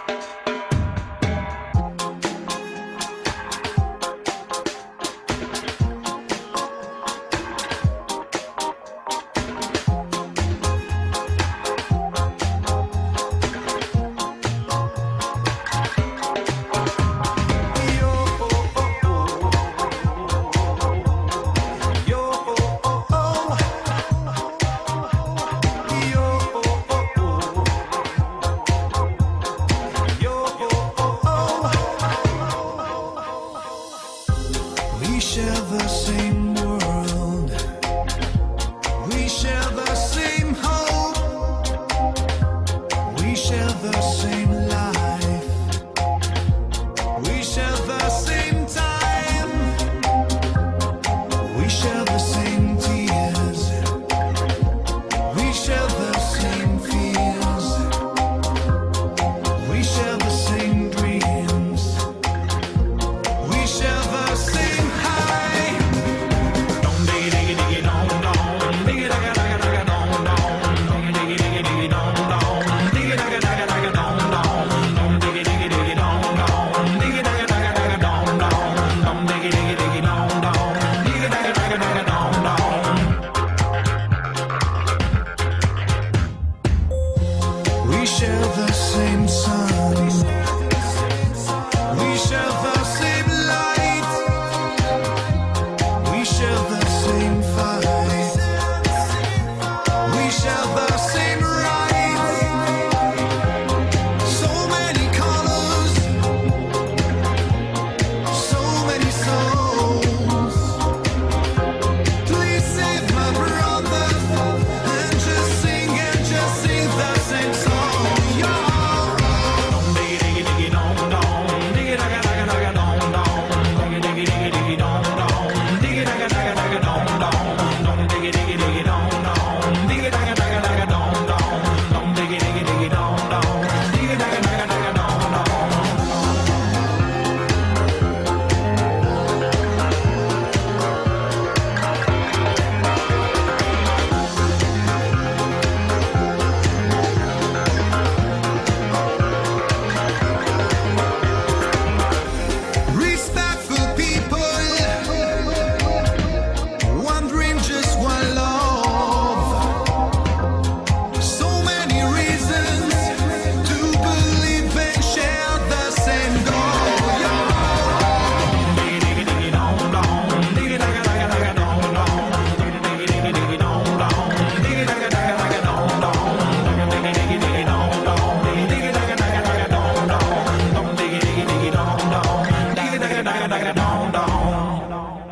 We share the same world. We share the same hope. We share the same life. We share the same time. We share the same tears. We share the same fears. We share the same dreams. We share the same We share the same sun. We share the same light. We share the same fight. We share the same right. So many colors, so many souls. Please save my brothers and just sing the same song. Respectful people, one dream, just one love. So many reasons to believe and share the same goal. Dong dong.